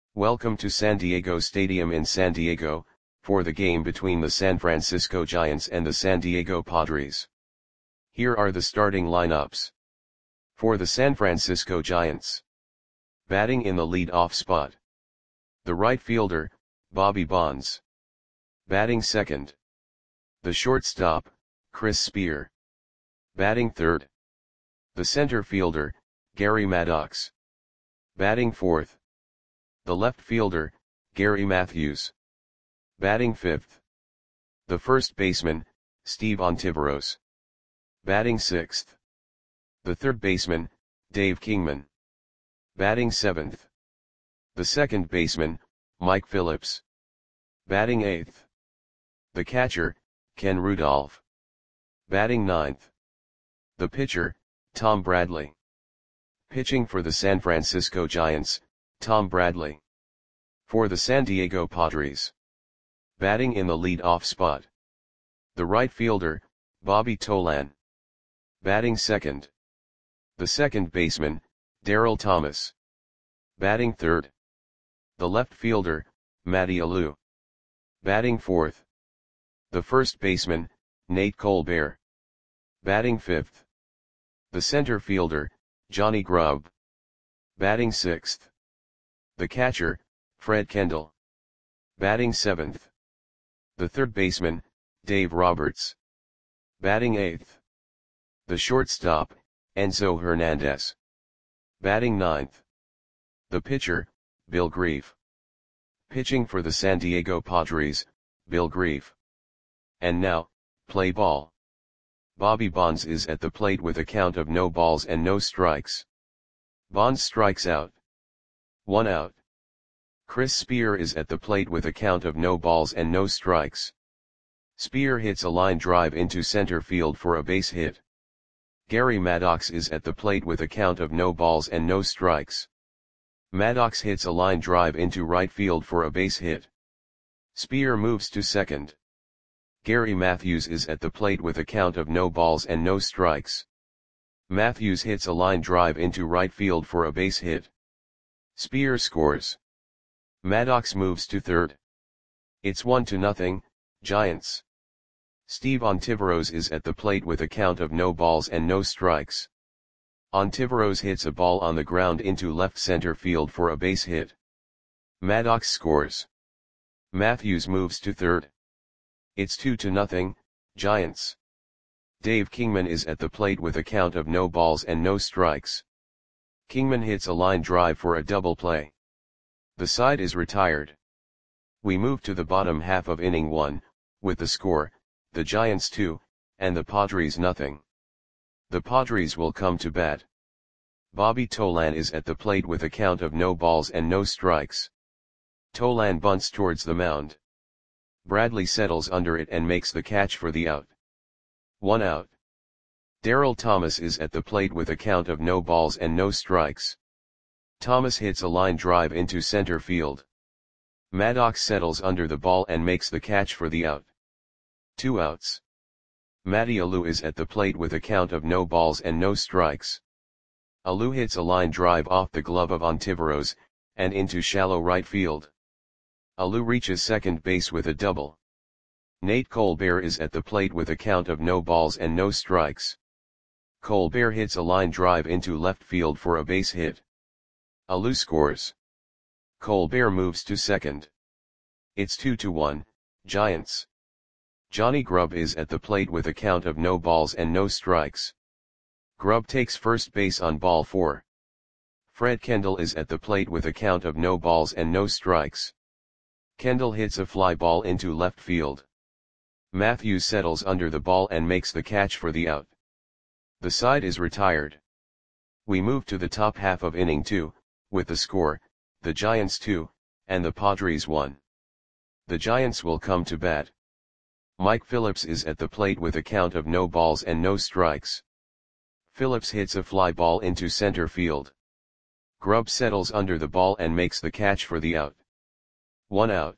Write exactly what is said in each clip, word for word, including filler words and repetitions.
Welcome to San Diego Stadium in San Diego, for the game between the San Francisco Giants and the San Diego Padres. Here are the starting lineups. For the San Francisco Giants. Batting in the lead-off spot. The right fielder, Bobby Bonds. Batting second. The shortstop, Chris Spear. Batting third. The center fielder, Gary Maddox. Batting fourth. The left fielder, Gary Matthews. Batting fifth. The first baseman, Steve Ontiveros. Batting sixth. The third baseman, Dave Kingman. Batting seventh. The second baseman, Mike Phillips. Batting eighth. The catcher, Ken Rudolph. Batting ninth. The pitcher, Tom Bradley. Pitching for the San Francisco Giants, Tom Bradley. For the San Diego Padres. Batting in the lead-off spot. The right fielder, Bobby Tolan. Batting second. The second baseman, Darryl Thomas. Batting third. The left fielder, Matty Alou. Batting fourth. The first baseman, Nate Colbert. Batting fifth. The center fielder, Johnny Grubb. Batting sixth. The catcher, Fred Kendall. Batting seventh. The third baseman, Dave Roberts. Batting eighth. The shortstop, Enzo Hernandez. Batting ninth. The pitcher, Bill Grief. Pitching for the San Diego Padres, Bill Grief. And now, play ball. Bobby Bonds is at the plate with a count of no balls and no strikes. Bonds strikes out. One out. Chris Spear is at the plate with a count of no balls and no strikes. Spear hits a line drive into center field for a base hit. Gary Maddox is at the plate with a count of no balls and no strikes. Maddox hits a line drive into right field for a base hit. Spear moves to second. Gary Matthews is at the plate with a count of no balls and no strikes. Matthews hits a line drive into right field for a base hit. Spear scores. Maddox moves to third. It's one to nothing, Giants. Steve Ontiveros is at the plate with a count of no balls and no strikes. Ontiveros hits a ball on the ground into left center field for a base hit. Maddox scores. Matthews moves to third. It's two to nothing, Giants. Dave Kingman is at the plate with a count of no balls and no strikes. Kingman hits a line drive for a double play. The side is retired. We move to the bottom half of inning one, with the score, the Giants two, and the Padres nothing. The Padres will come to bat. Bobby Tolan is at the plate with a count of no balls and no strikes. Tolan bunts towards the mound. Bradley settles under it and makes the catch for the out. One out. Darryl Thomas is at the plate with a count of no balls and no strikes. Thomas hits a line drive into center field. Maddox settles under the ball and makes the catch for the out. Two outs. Matty Alou is at the plate with a count of no balls and no strikes. Alou hits a line drive off the glove of Ontiveros, and into shallow right field. Alou reaches second base with a double. Nate Colbert is at the plate with a count of no balls and no strikes. Colbert hits a line drive into left field for a base hit. Alou scores. Colbert moves to second. It's two to one, Giants. Johnny Grubb is at the plate with a count of no balls and no strikes. Grubb takes first base on ball four. Fred Kendall is at the plate with a count of no balls and no strikes. Kendall hits a fly ball into left field. Matthews settles under the ball and makes the catch for the out. The side is retired. We move to the top half of inning two, with the score, the Giants two, and the Padres one. The Giants will come to bat. Mike Phillips is at the plate with a count of no balls and no strikes. Phillips hits a fly ball into center field. Grubb settles under the ball and makes the catch for the out. One out.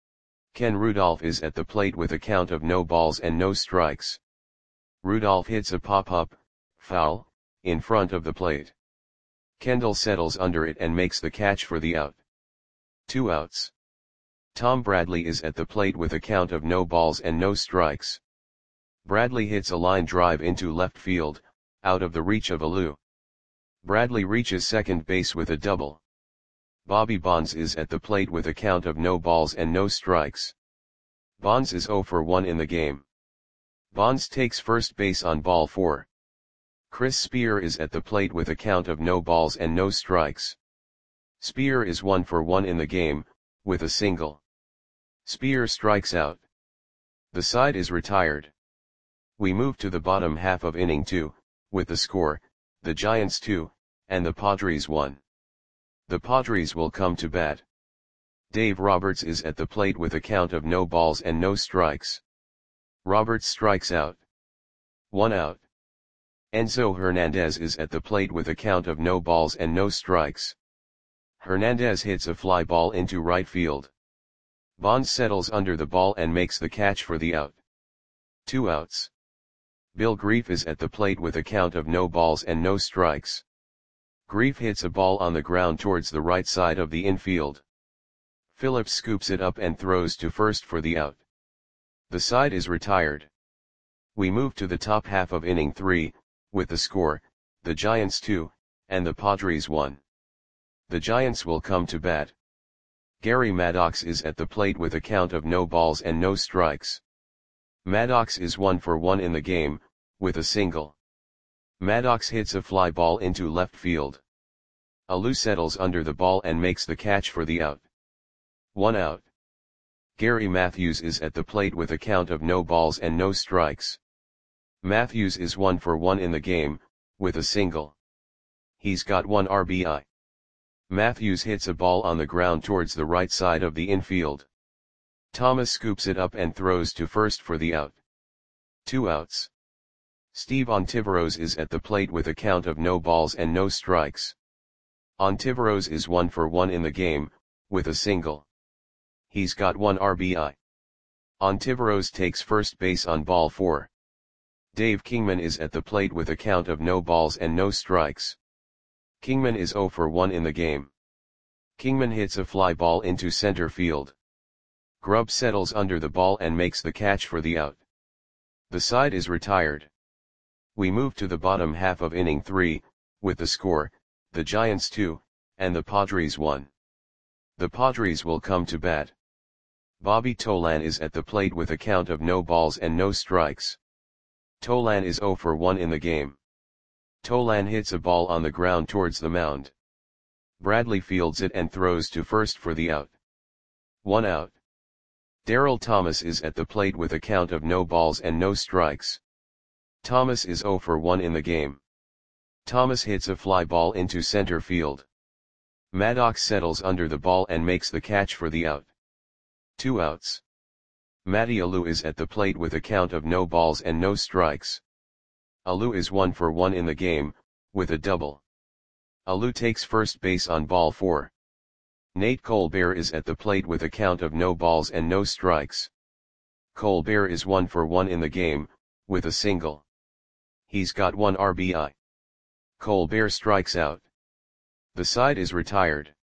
Ken Rudolph is at the plate with a count of no balls and no strikes. Rudolph hits a pop-up, foul, in front of the plate. Kendall settles under it and makes the catch for the out. two outs. Tom Bradley is at the plate with a count of no balls and no strikes. Bradley hits a line drive into left field, out of the reach of Alou. Bradley reaches second base with a double. Bobby Bonds is at the plate with a count of no balls and no strikes. Bonds is oh for one in the game. Bonds takes first base on ball four. Chris Spear is at the plate with a count of no balls and no strikes. Spear is one for one in the game, with a single. Spear strikes out. The side is retired. We move to the bottom half of inning two, with the score, the Giants two, and the Padres one. The Padres will come to bat. Dave Roberts is at the plate with a count of no balls and no strikes. Roberts strikes out. One out. Enzo Hernandez is at the plate with a count of no balls and no strikes. Hernandez hits a fly ball into right field. Bonds settles under the ball and makes the catch for the out. Two outs. Bill Grief is at the plate with a count of no balls and no strikes. Grief hits a ball on the ground towards the right side of the infield. Phillips scoops it up and throws to first for the out. The side is retired. We move to the top half of inning three, with the score, the Giants two, and the Padres one. The Giants will come to bat. Gary Maddox is at the plate with a count of no balls and no strikes. Maddox is one for one in the game, with a single. Maddox hits a fly ball into left field. Alou settles under the ball and makes the catch for the out. One out. Gary Matthews is at the plate with a count of no balls and no strikes. Matthews is one for one in the game, with a single. He's got one R B I. Matthews hits a ball on the ground towards the right side of the infield. Thomas scoops it up and throws to first for the out. Two outs. Steve Ontiveros is at the plate with a count of no balls and no strikes. Ontiveros is one for one in the game, with a single. He's got one R B I. Ontiveros takes first base on ball four. Dave Kingman is at the plate with a count of no balls and no strikes. Kingman is oh for one in the game. Kingman hits a fly ball into center field. Grubb settles under the ball and makes the catch for the out. The side is retired. We move to the bottom half of inning three, with the score, the Giants two, and the Padres one. The Padres will come to bat. Bobby Tolan is at the plate with a count of no balls and no strikes. Tolan is oh for one in the game. Tolan hits a ball on the ground towards the mound. Bradley fields it and throws to first for the out. One out. Darryl Thomas is at the plate with a count of no balls and no strikes. Thomas is oh for one in the game. Thomas hits a fly ball into center field. Maddox settles under the ball and makes the catch for the out. Two outs. Matty Alou is at the plate with a count of no balls and no strikes. Alou is one for one in the game, with a double. Alou takes first base on ball four. Nate Colbert is at the plate with a count of no balls and no strikes. Colbert is one for one in the game, with a single. He's got one R B I. Colbert strikes out. The side is retired.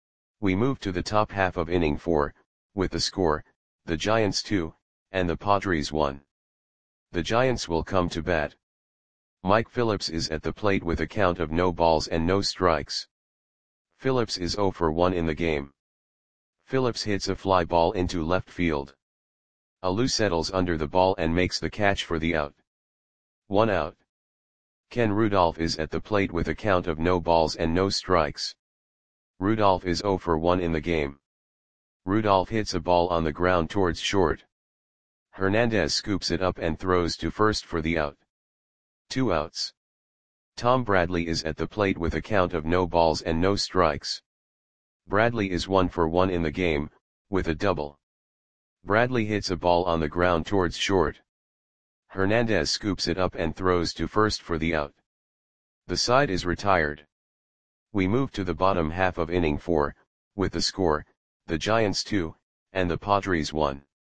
We move to the top half of inning four, with the score, the Giants two, and the Padres one. The Giants will come to bat. Mike Phillips is at the plate with a count of no balls and no strikes. Phillips is oh for one in the game. Phillips hits a fly ball into left field. Alou settles under the ball and makes the catch for the out. One out. Ken Rudolph is at the plate with a count of no balls and no strikes. Rudolph is oh for one in the game. Rudolph hits a ball on the ground towards short. Hernandez scoops it up and throws to first for the out. Two outs. Tom Bradley is at the plate with a count of no balls and no strikes. Bradley is one for one in the game, with a double. Bradley hits a ball on the ground towards short. Hernandez scoops it up and throws to first for the out. The side is retired. We move to the bottom half of inning four, with the score, the Giants two, and the Padres one.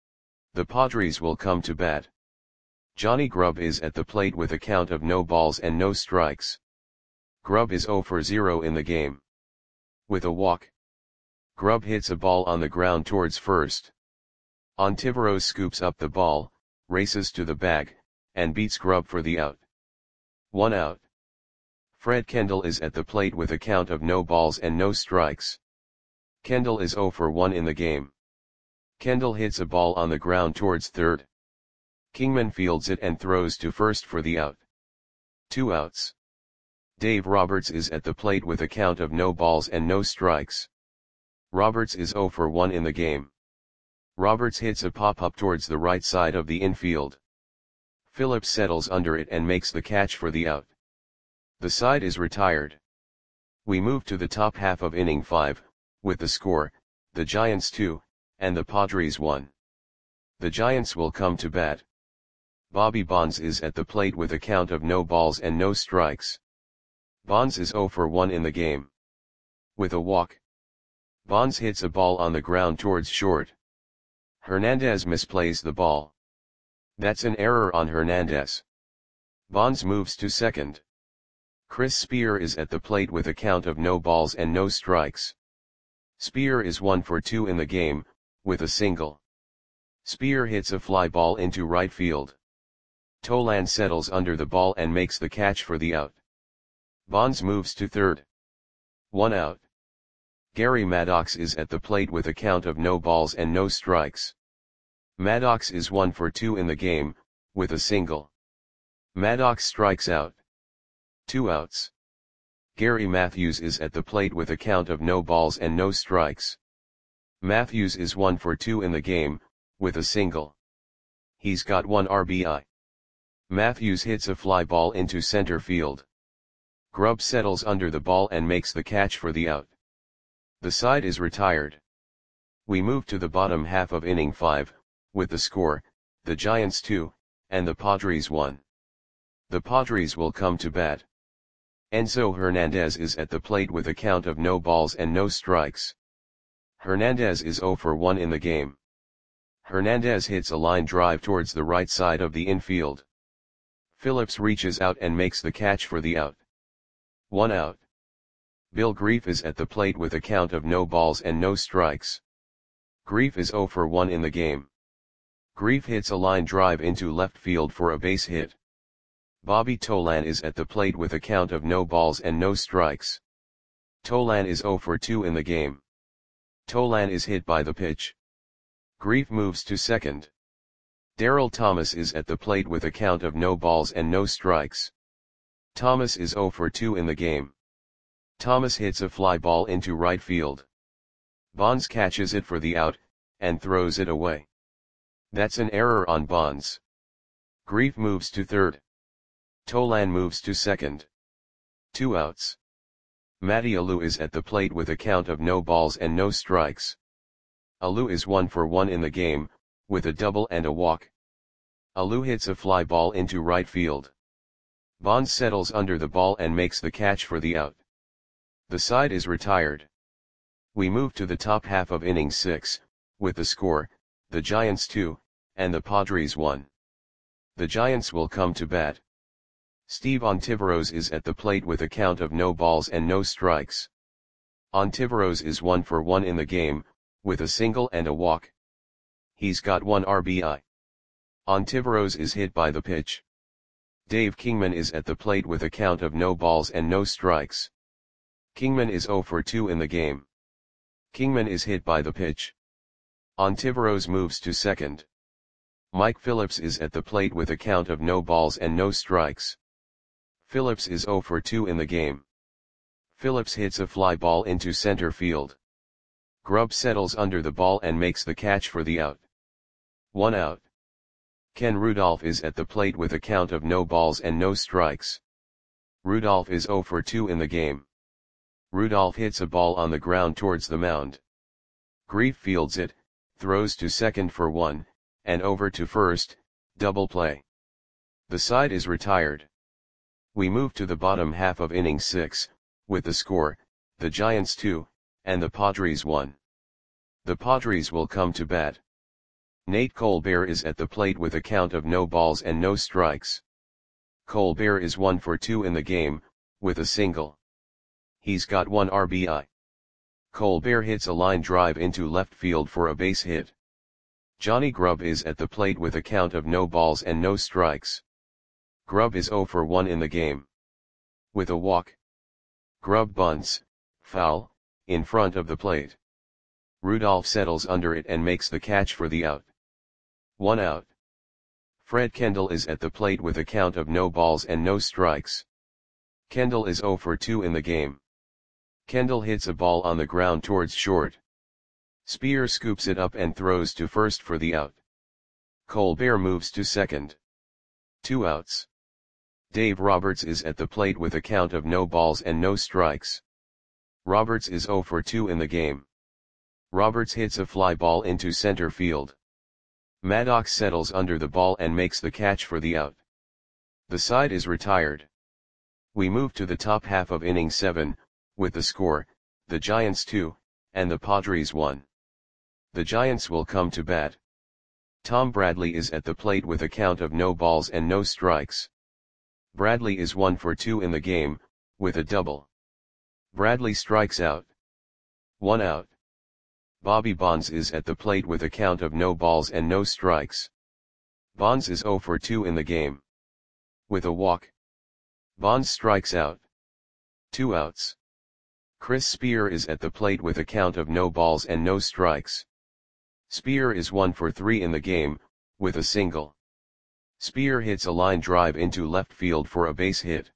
The Padres will come to bat. Johnny Grubb is at the plate with a count of no balls and no strikes. Grubb is oh for zero in the game. With a walk. Grubb hits a ball on the ground towards first. Ontiveros scoops up the ball, races to the bag, and beats Grubb for the out. One out. Fred Kendall is at the plate with a count of no balls and no strikes. Kendall is zero for one in the game. Kendall hits a ball on the ground towards third. Kingman fields it and throws to first for the out. Two outs. Dave Roberts is at the plate with a count of no balls and no strikes. Roberts is zero for one in the game. Roberts hits a pop-up towards the right side of the infield. Phillips settles under it and makes the catch for the out. The side is retired. We move to the top half of inning five, with the score, the Giants two, and the Padres one. The Giants will come to bat. Bobby Bonds is at the plate with a count of no balls and no strikes. Bonds is zero for one in the game. With a walk. Bonds hits a ball on the ground towards short. Hernandez misplays the ball. That's an error on Hernandez. Bonds moves to second. Chris Spear is at the plate with a count of no balls and no strikes. Spear is one for two in the game, with a single. Spear hits a fly ball into right field. Tolan settles under the ball and makes the catch for the out. Bonds moves to third. One out. Gary Maddox is at the plate with a count of no balls and no strikes. Maddox is one for two in the game, with a single. Maddox strikes out. Two outs. Gary Matthews is at the plate with a count of no balls and no strikes. Matthews is one for two in the game, with a single. He's got one R B I. Matthews hits a fly ball into center field. Grubb settles under the ball and makes the catch for the out. The side is retired. We move to the bottom half of inning five, with the score, the Giants two, and the Padres one. The Padres will come to bat. Enzo Hernandez is at the plate with a count of no balls and no strikes. Hernandez is zero for one in the game. Hernandez hits a line drive towards the right side of the infield. Phillips reaches out and makes the catch for the out. One out. Bill Grief is at the plate with a count of no balls and no strikes. Grief is zero for one in the game. Grief hits a line drive into left field for a base hit. Bobby Tolan is at the plate with a count of no balls and no strikes. Tolan is zero for two in the game. Tolan is hit by the pitch. Grief moves to second. Darryl Thomas is at the plate with a count of no balls and no strikes. Thomas is zero for two in the game. Thomas hits a fly ball into right field. Bonds catches it for the out, and throws it away. That's an error on Bonds. Grief moves to third. Tolan moves to second. Two outs. Matty Alou is at the plate with a count of no balls and no strikes. Alou is one for one in the game, with a double and a walk. Alou hits a fly ball into right field. Bonds settles under the ball and makes the catch for the out. The side is retired. We move to the top half of inning six, with the score, the Giants two, and the Padres one. The Giants will come to bat. Steve Ontiveros is at the plate with a count of no balls and no strikes. Ontiveros is one for one in the game, with a single and a walk. He's got one R B I. Ontiveros is hit by the pitch. Dave Kingman is at the plate with a count of no balls and no strikes. Kingman is zero for two in the game. Kingman is hit by the pitch. Ontiveros moves to second. Mike Phillips is at the plate with a count of no balls and no strikes. Phillips is zero for two in the game. Phillips hits a fly ball into center field. Grubb settles under the ball and makes the catch for the out. One out. Ken Rudolph is at the plate with a count of no balls and no strikes. Rudolph is zero for two in the game. Rudolph hits a ball on the ground towards the mound. Grief fields it, throws to second for one, and over to first, double play. The side is retired. We move to the bottom half of inning six, with the score, the Giants two, and the Padres one. The Padres will come to bat. Nate Colbert is at the plate with a count of no balls and no strikes. Colbert is one for two in the game, with a single. He's got one R B I. Colbert hits a line drive into left field for a base hit. Johnny Grubb is at the plate with a count of no balls and no strikes. Grubb is oh for one in the game. With a walk. Grubb bunts, foul, in front of the plate. Rudolph settles under it and makes the catch for the out. One out. Fred Kendall is at the plate with a count of no balls and no strikes. Kendall is oh for two in the game. Kendall hits a ball on the ground towards short. Speer scoops it up and throws to first for the out. Colbert moves to second. Two outs. Dave Roberts is at the plate with a count of no balls and no strikes. Roberts is oh for two in the game. Roberts hits a fly ball into center field. Maddox settles under the ball and makes the catch for the out. The side is retired. We move to the top half of inning seven, with the score, the Giants two, and the Padres one. The Giants will come to bat. Tom Bradley is at the plate with a count of no balls and no strikes. Bradley is one for two in the game, with a double. Bradley strikes out. One out. Bobby Bonds is at the plate with a count of no balls and no strikes. Bonds is oh for two in the game. With a walk. Bonds strikes out. Two outs. Chris Speer is at the plate with a count of no balls and no strikes. Speer is one for three in the game, with a single. Speer hits a line drive into left field for a base hit.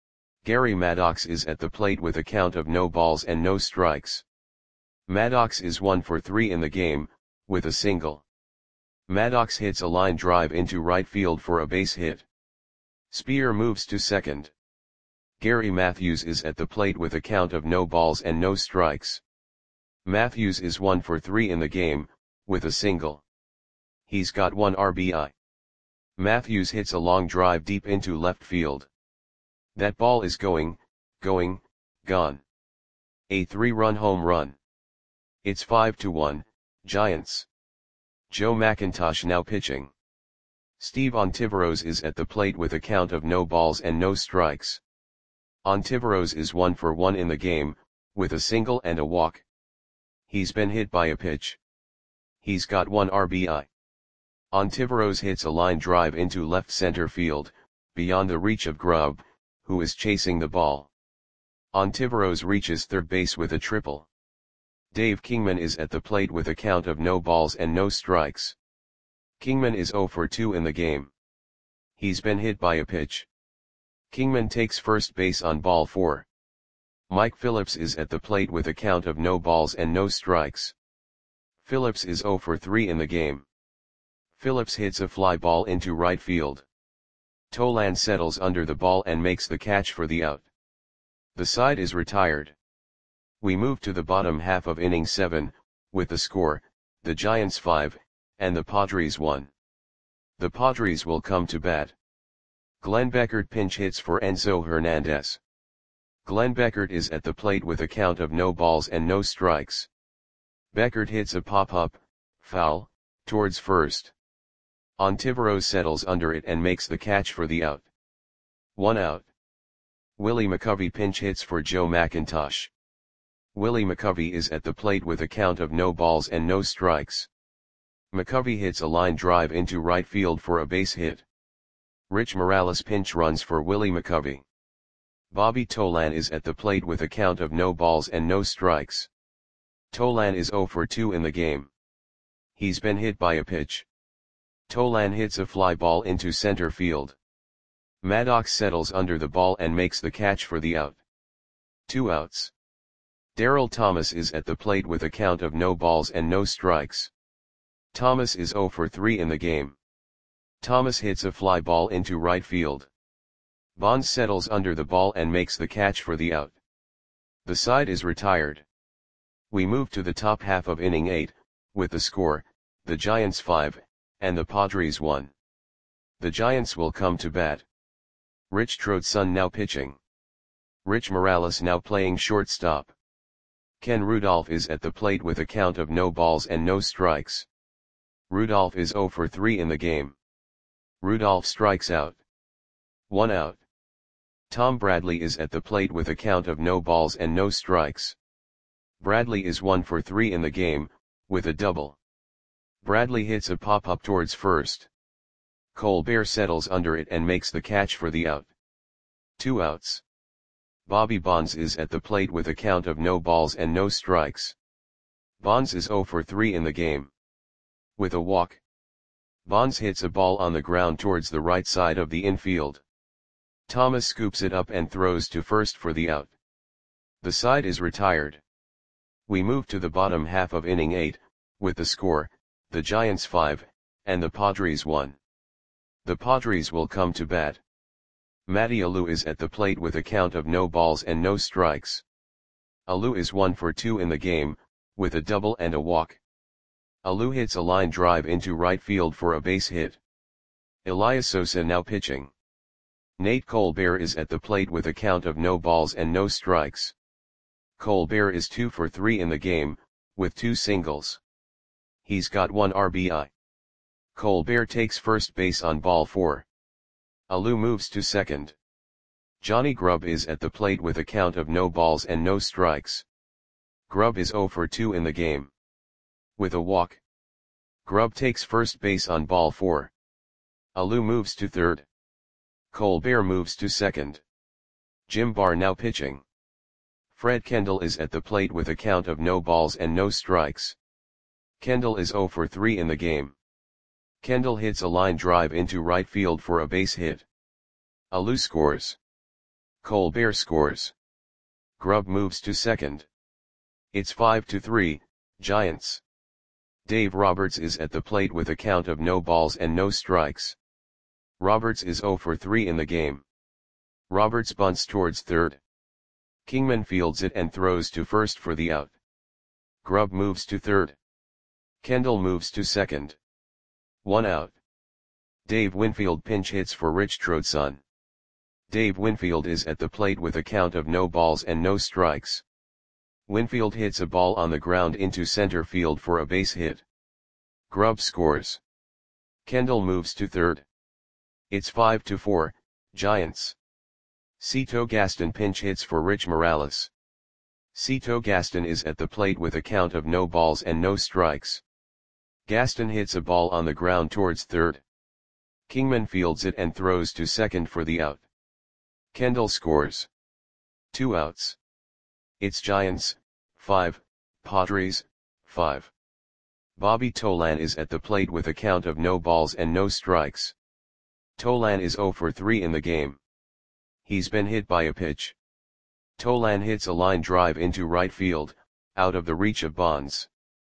Gary Maddox is at the plate with a count of no balls and no strikes. Maddox is one for three in the game, with a single. Maddox hits a line drive into right field for a base hit. Speer moves to second. Gary Matthews is at the plate with a count of no balls and no strikes. Matthews is one for three in the game, with a single. He's got one R B I. Matthews hits a long drive deep into left field. That ball is going, going, gone. A three-run home run. It's five to one, Giants. Joe McIntosh now pitching. Steve Ontiveros is at the plate with a count of no balls and no strikes. Ontiveros is one for one in the game, with a single and a walk. He's been hit by a pitch. He's got one R B I. Ontiveros hits a line drive into left center field, beyond the reach of Grubb, who is chasing the ball. Ontiveros reaches third base with a triple. Dave Kingman is at the plate with a count of no balls and no strikes. Kingman is oh for two in the game. He's been hit by a pitch. Kingman takes first base on ball four. Mike Phillips is at the plate with a count of no balls and no strikes. Phillips is oh for three in the game. Phillips hits a fly ball into right field. Tolan settles under the ball and makes the catch for the out. The side is retired. We move to the bottom half of inning seven, with the score, the Giants five, and the Padres one. The Padres will come to bat. Glenn Beckert pinch hits for Enzo Hernandez. Glenn Beckert is at the plate with a count of no balls and no strikes. Beckert hits a pop-up, foul, towards first. Ontiveros settles under it and makes the catch for the out. One out. Willie McCovey pinch hits for Joe McIntosh. Willie McCovey is at the plate with a count of no balls and no strikes. McCovey hits a line drive into right field for a base hit. Rich Morales pinch runs for Willie McCovey. Bobby Tolan is at the plate with a count of no balls and no strikes. Tolan is oh for two in the game. He's been hit by a pitch. Tolan hits a fly ball into center field. Maddox settles under the ball and makes the catch for the out. Two outs. Darryl Thomas is at the plate with a count of no balls and no strikes. Thomas is oh for three in the game. Thomas hits a fly ball into right field. Bonds settles under the ball and makes the catch for the out. The side is retired. We move to the top half of inning eight, with the score, the Giants five, and the Padres one. The Giants will come to bat. Rich Trotson now pitching. Rich Morales now playing shortstop. Ken Rudolph is at the plate with a count of no balls and no strikes. Rudolph is oh for three in the game. Rudolph strikes out. One out. Tom Bradley is at the plate with a count of no balls and no strikes. Bradley is one for three in the game, with a double. Bradley hits a pop-up towards first. Colbert settles under it and makes the catch for the out. Two outs. Bobby Bonds is at the plate with a count of no balls and no strikes. Bonds is zero for three in the game. With a walk. Bonds hits a ball on the ground towards the right side of the infield. Thomas scoops it up and throws to first for the out. The side is retired. We move to the bottom half of inning eight, with the score, the Giants five, and the Padres one. The Padres will come to bat. Matty Alou is at the plate with a count of no balls and no strikes. Alou is one for two in the game, with a double and a walk. Alou hits a line drive into right field for a base hit. Elias Sosa now pitching. Nate Colbert is at the plate with a count of no balls and no strikes. Colbert is two for three in the game, with two singles. He's got one R B I. Colbert takes first base on ball four. Alou moves to second. Johnny Grubb is at the plate with a count of no balls and no strikes. Grubb is zero for two in the game. With a walk. Grubb takes first base on ball four. Alou moves to third. Colbert moves to second. Jim Barr now pitching. Fred Kendall is at the plate with a count of no balls and no strikes. Kendall is zero for three in the game. Kendall hits a line drive into right field for a base hit. Alou scores. Colbert scores. Grubb moves to second. It's five to three, Giants. Dave Roberts is at the plate with a count of no balls and no strikes. Roberts is zero for three in the game. Roberts bunts towards third. Kingman fields it and throws to first for the out. Grubb moves to third. Kendall moves to second. One out. Dave Winfield pinch hits for Rich Trotson. Dave Winfield is at the plate with a count of no balls and no strikes. Winfield hits a ball on the ground into center field for a base hit. Grubb scores. Kendall moves to third. It's five to four, Giants. Cito Gaston pinch hits for Rich Morales. Cito Gaston is at the plate with a count of no balls and no strikes. Gaston hits a ball on the ground towards third. Kingman fields it and throws to second for the out. Kendall scores. Two outs. It's Giants, five, Padres, five. Bobby Tolan is at the plate with a count of no balls and no strikes. Tolan is zero for three in the game. He's been hit by a pitch. Tolan hits a line drive into right field, out of the reach of Bonds.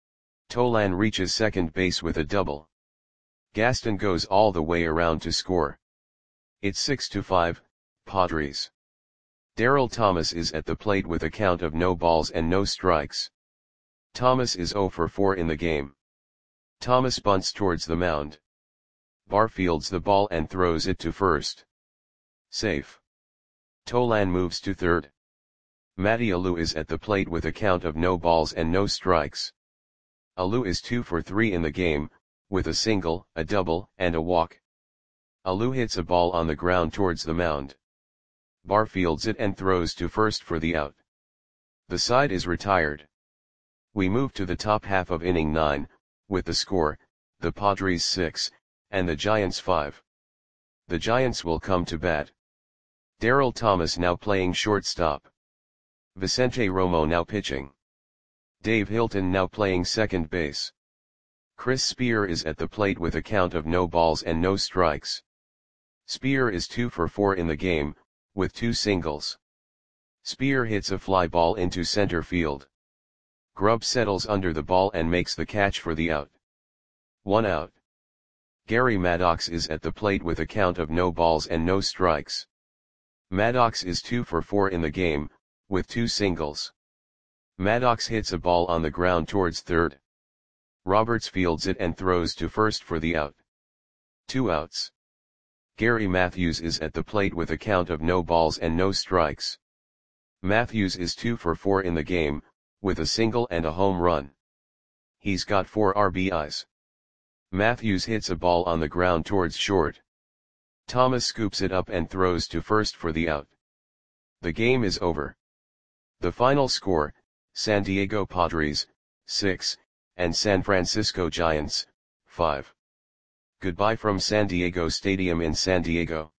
Tolan reaches second base with a double. Gaston goes all the way around to score. It's six to five, Padres. Darryl Thomas is at the plate with a count of no balls and no strikes. Thomas is zero for four in the game. Thomas bunts towards the mound. Barr fields the ball and throws it to first. Safe. Tolan moves to third. Matty Alou is at the plate with a count of no balls and no strikes. Alou is two for three in the game, with a single, a double, and a walk. Alou hits a ball on the ground towards the mound. Barr fields it and throws to first for the out. The side is retired. We move to the top half of inning nine, with the score, the Padres six, and the Giants five. The Giants will come to bat. Darryl Thomas now playing shortstop. Vicente Romo now pitching. Dave Hilton now playing second base. Chris Spear is at the plate with a count of no balls and no strikes. Spear is two for four in the game, with two singles. Spear hits a fly ball into center field. Grubb settles under the ball and makes the catch for the out. One out. Gary Maddox is at the plate with a count of no balls and no strikes. Maddox is two for four in the game, with two singles. Maddox hits a ball on the ground towards third. Roberts fields it and throws to first for the out. Two outs. Gary Matthews is at the plate with a count of no balls and no strikes. Matthews is two for four in the game, with a single and a home run. He's got four R B Is. Matthews hits a ball on the ground towards short. Thomas scoops it up and throws to first for the out. The game is over. The final score, San Diego Padres, six, and San Francisco Giants, five. Goodbye from San Diego Stadium in San Diego.